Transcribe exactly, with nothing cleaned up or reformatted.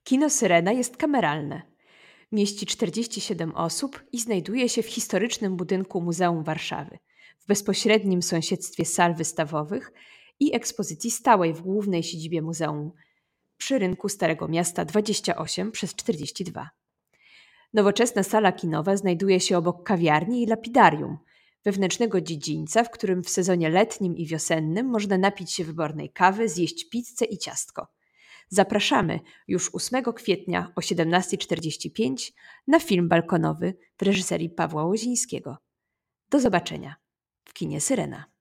Kino Syrena jest kameralne. Mieści czterdzieści siedem osób i znajduje się w historycznym budynku Muzeum Warszawy, w bezpośrednim sąsiedztwie sal wystawowych i ekspozycji stałej w głównej siedzibie muzeum przy rynku Starego Miasta dwadzieścia osiem przez czterdzieści dwa. Nowoczesna sala kinowa znajduje się obok kawiarni i lapidarium, wewnętrznego dziedzińca, w którym w sezonie letnim i wiosennym można napić się wybornej kawy, zjeść pizzę i ciastko. Zapraszamy już ósmego kwietnia o siedemnasta czterdzieści pięć na film balkonowy w reżyserii Pawła Łozińskiego. Do zobaczenia w kinie Syrena.